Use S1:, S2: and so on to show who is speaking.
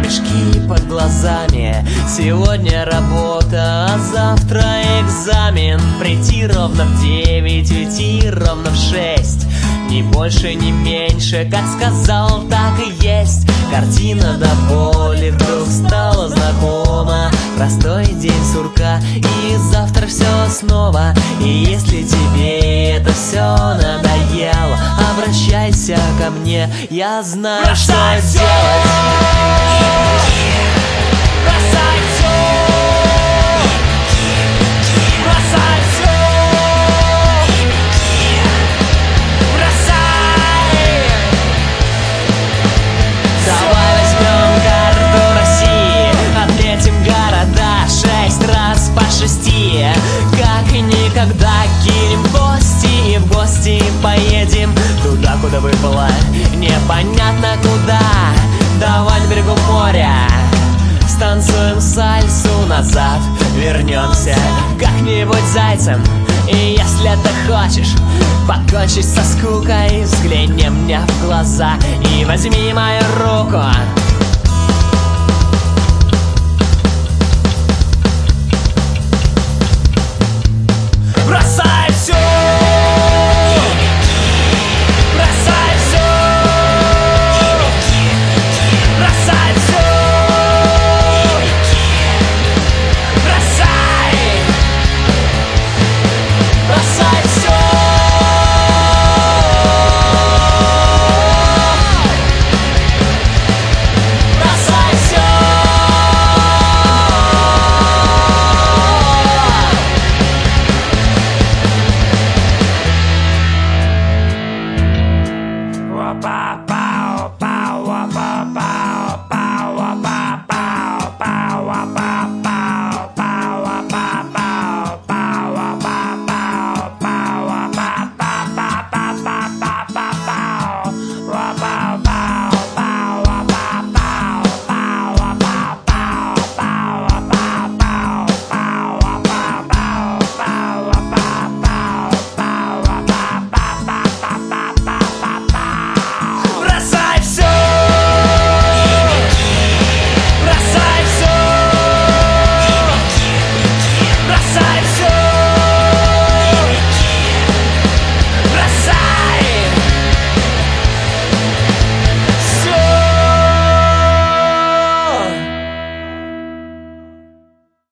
S1: мешки под глазами. Сегодня работа, а завтра экзамен. Прийти ровно в 9, уйти ровно в 6. Ни больше, ни меньше, как сказал, так и есть. Картина до боли вдруг стала знакома. Простой день сурка, и завтра все снова. И если тебе это все надоело, обращайся ко мне, я знаю, что делать. Бросай все! Бросай все! Давай возьмем карту России, отметим города 6 раз по 6. Как и никогда кинем кости и в гости поедем туда, куда выпало, непонятно куда. Давай на берегу моря станцуем сальсу, назад вернемся как-нибудь зайцем. И если ты хочешь покончить со скукой, взгляни мне в глаза и возьми мою руку.